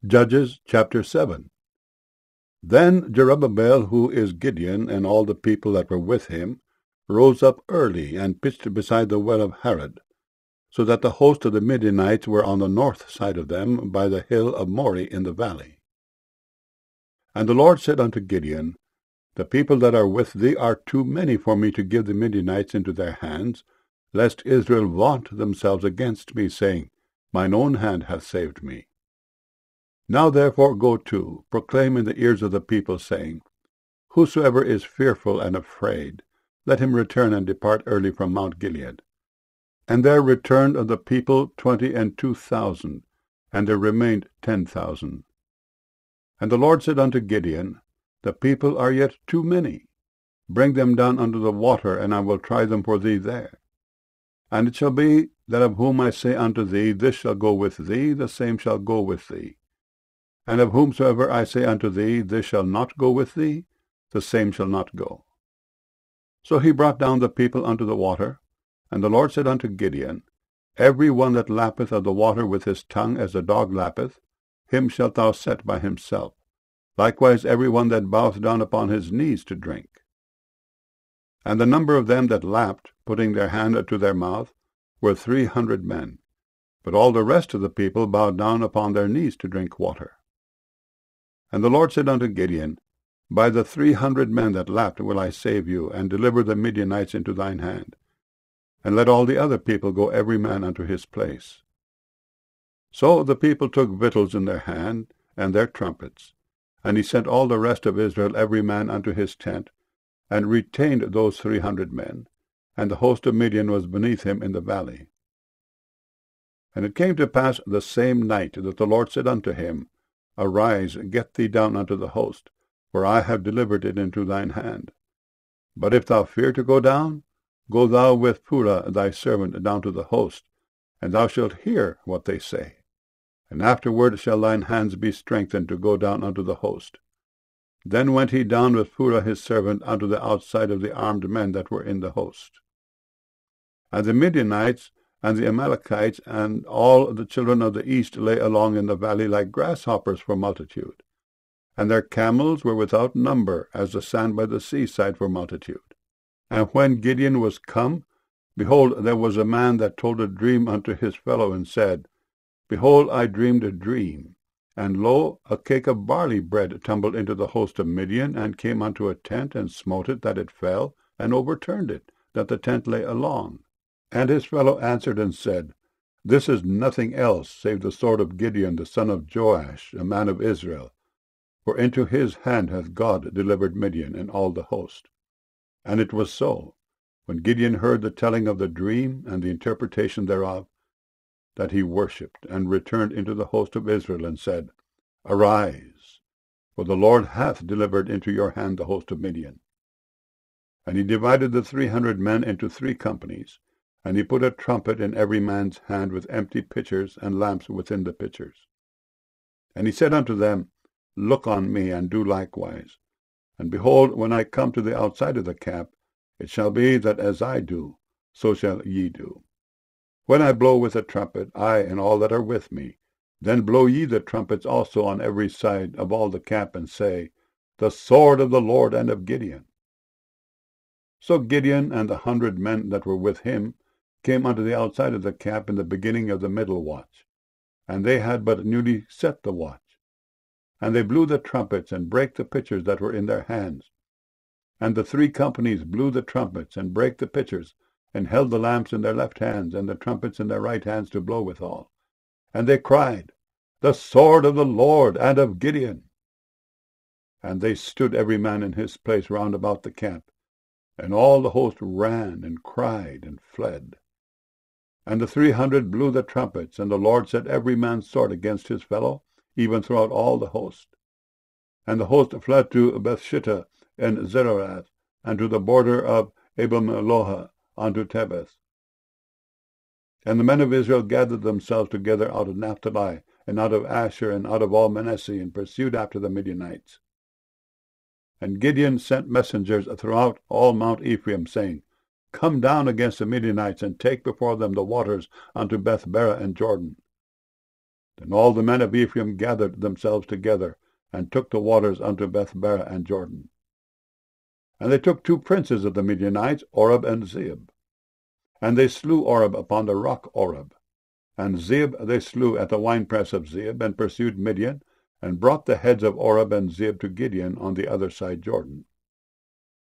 Judges chapter 7. Then Jerubbaal, who is Gideon, and all the people that were with him, rose up early and pitched beside the well of Harod, so that the host of the Midianites were on the north side of them by the hill of Moreh in the valley. And the Lord said unto Gideon, The people that are with thee are too many for me to give the Midianites into their hands, lest Israel vaunt themselves against me, saying, Mine own hand hath saved me. Now therefore go to, proclaim in the ears of the people, saying, Whosoever is fearful and afraid, let him return and depart early from Mount Gilead. And there returned of the people 22,000, and there remained 10,000. And the Lord said unto Gideon, The people are yet too many. Bring them down unto the water, and I will try them for thee there. And it shall be, that of whom I say unto thee, This shall go with thee, the same shall go with thee. And of whomsoever I say unto thee, This shall not go with thee, the same shall not go. So he brought down the people unto the water. And the Lord said unto Gideon, Every one that lappeth of the water with his tongue as a dog lappeth, him shalt thou set by himself. Likewise every one that boweth down upon his knees to drink. And the number of them that lapped, putting their hand to their mouth, were 300 men. But all the rest of the people bowed down upon their knees to drink water. And the Lord said unto Gideon, By the 300 men that lapped will I save you, and deliver the Midianites into thine hand. And let all the other people go every man unto his place. So the people took victuals in their hand, and their trumpets. And he sent all the rest of Israel every man unto his tent, and retained those 300 men. And the host of Midian was beneath him in the valley. And it came to pass the same night that the Lord said unto him, Arise, get thee down unto the host, for I have delivered it into thine hand. But if thou fear to go down, go thou with Purah thy servant down to the host, and thou shalt hear what they say. And afterward shall thine hands be strengthened to go down unto the host. Then went he down with Purah his servant unto the outside of the armed men that were in the host. And the Midianites and the Amalekites and all the children of the east lay along in the valley like grasshoppers for multitude. And their camels were without number, as the sand by the seaside for multitude. And when Gideon was come, behold, there was a man that told a dream unto his fellow, and said, Behold, I dreamed a dream. And lo, a cake of barley bread tumbled into the host of Midian, and came unto a tent, and smote it, that it fell, and overturned it, that the tent lay along. And his fellow answered and said, This is nothing else save the sword of Gideon the son of Joash, a man of Israel. For into his hand hath God delivered Midian and all the host. And it was so, when Gideon heard the telling of the dream and the interpretation thereof, that he worshipped, and returned into the host of Israel, and said, Arise, for the Lord hath delivered into your hand the host of Midian. And he divided the 300 men into 3 companies, and he put a trumpet in every man's hand with empty pitchers and lamps within the pitchers. And he said unto them, Look on me, and do likewise. And behold, when I come to the outside of the camp, it shall be that as I do, so shall ye do. When I blow with a trumpet, I and all that are with me, then blow ye the trumpets also on every side of all the camp, and say, The sword of the Lord and of Gideon. So Gideon and the 100 men that were with him came unto the outside of the camp in the beginning of the middle watch, and they had but newly set the watch. And they blew the trumpets, and brake the pitchers that were in their hands. And the 3 companies blew the trumpets, and brake the pitchers, and held the lamps in their left hands, and the trumpets in their right hands to blow withal. And they cried, The sword of the Lord and of Gideon. And they stood every man in his place round about the camp, and all the host ran and cried and fled. And the 300 blew the trumpets, and the Lord set every man's sword against his fellow, even throughout all the host. And the host fled to Bethshittah and Zerath, and to the border of Abel-meholah unto Tebeth. And the men of Israel gathered themselves together out of Naphtali, and out of Asher, and out of all Manasseh, and pursued after the Midianites. And Gideon sent messengers throughout all Mount Ephraim, saying, Come down against the Midianites, and take before them the waters unto Bethbara and Jordan. And all the men of Ephraim gathered themselves together, and took the waters unto Bethbarah and Jordan. And they took 2 princes of the Midianites, Oreb and Zeeb. And they slew Oreb upon the rock Oreb. And Zeeb they slew at the winepress of Zeeb, and pursued Midian, and brought the heads of Oreb and Zeeb to Gideon on the other side Jordan.